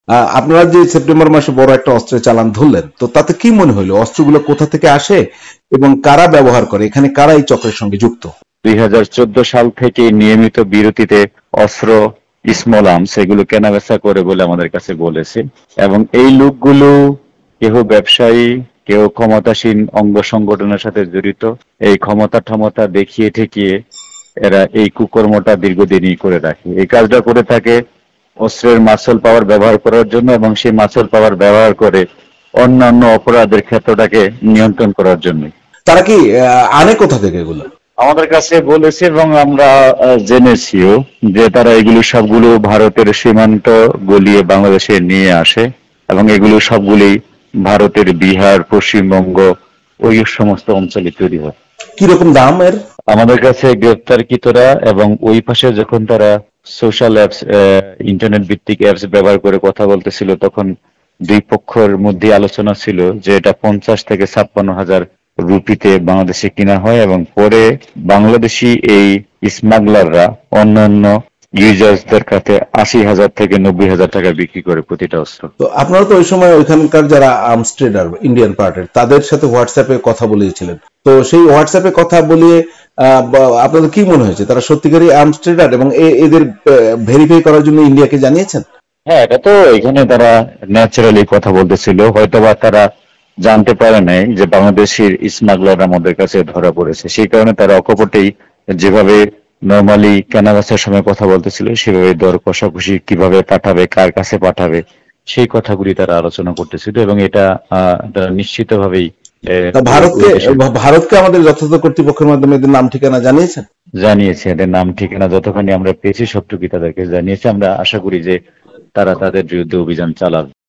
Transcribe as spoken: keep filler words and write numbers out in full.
আহ, আপনারা যে সেপ্টেম্বর মাসে বড় একটা অস্ত্রের চালান ধরলেন, তো তাতে কি মনে হলো অস্ত্রগুলো কোথা থেকে আসে এবং কারা ব্যবহার করে, এখানে কারা এই চক্রের সঙ্গে যুক্ত? দুই হাজার চোদ্দ সাল থেকে নিয়মিত বিরতিতে অস্ত্র, স্মল আর্মস এগুলো কেনাবেচা করে বলে আমাদের কাছে বলেছে। এবং এই লোকগুলো কেহ ব্যবসায়ী, কেউ ক্ষমতাসীন অঙ্গ সংগঠনের সাথে জড়িত। এই ক্ষমতা ঠমতা দেখিয়ে ঠেকিয়ে এরা এই কুকর্মটা দীর্ঘদিনই করে রাখে। এই কাজটা করে থাকে অস্ত্রের মাসল পাওয়ার ব্যবহার করার জন্য, এবং সেই মাসল পাওয়ার ব্যবহার করে অন্যান্য অপরাধের ক্ষেত্রটাকে নিয়ন্ত্রণ করার জন্য। তারা কি আহ, আনে কোথা থেকে এগুলো? আমাদের কাছে বলেছে এবং আমরা আহ, জেনেছিও যে তারা এগুলো সবগুলো ভারতের সীমান্ত গলিয়ে বাংলাদেশে নিয়ে আসে, এবং এগুলো সবগুলোই ভারতের বিহার, পশ্চিমবঙ্গ ওই সমস্ত অঞ্চলে তৈরি হয়। কিরকম দাম এর? আমাদের কাছে গ্রেপ্তারকৃতরা এবং ওই পাশে যখন তারা সোশ্যাল অ্যাপস, ইন্টারনেট ভিত্তিক অ্যাপস ব্যবহার করে কথা বলতেছিল, তখন দুই পক্ষের মধ্যে আলোচনা ছিল যে এটা পঞ্চাশ থেকে ছাপ্পান্ন হাজার রুপিতে বাংলাদেশে কিনা হয়, এবং পরে বাংলাদেশি এই স্মাগলাররা অন্যান্য ইউজার্সদের কাছে আশি হাজার থেকে নব্বই হাজার টাকা বিক্রি করে প্রতিটা অস্ত্র। তো আপনারা তো ওই সময় ওইখানকার যারা আর্মস ট্রেডার ইন্ডিয়ান পার্টের তাদের সাথে হোয়াটসঅ্যাপে কথা বলিয়েছিলেন, তো সেই হোয়াটসঅ্যাপে কথা বলিয়ে আহ, বা- আপনাদের কি মনে হয়েছে তারা সত্যিকারই আর্মস ট্রেডার, এবং এ- এদের ভেরিফাই করার জন্য ইন্ডিয়াকে জানিয়েছেন? হ্যাঁ, এটা তো এখানে তারা ন্যাচারালি কথা বলতেছিল, হয়তোবা তারা জানতে পারে নাই যে বাংলাদেশের স্মাগলার আমাদের কাছে ধরা পড়েছে। সেই কারণে তারা অকপটেই যেভাবে নর্মালি কেনাবেচার সময় কথা বলতেছিল সেভাবে দর কষাকষি, কিভাবে পাঠাবে, কার কাছে পাঠাবে, সেই কথাগুলি তারা আলোচনা করতেছিল। এবং এটা আহ, তারা নিশ্চিতভাবেই আহ, তা ওই ওই ভারতকে দেশের ভা- ভারতকে আমাদের যথাযথ কর্তৃপক্ষের মাধ্যমে এদের নাম ঠিকানা জানিয়েছেন? জানিয়েছে। এদের নাম ঠিকানা যতখানি আমরা পেয়েছি সবটুকুই তাদেরকে জানিয়েছে। আমরা আশা করি যে তারা তাদের বিরুদ্ধে অভিযান চালাবে।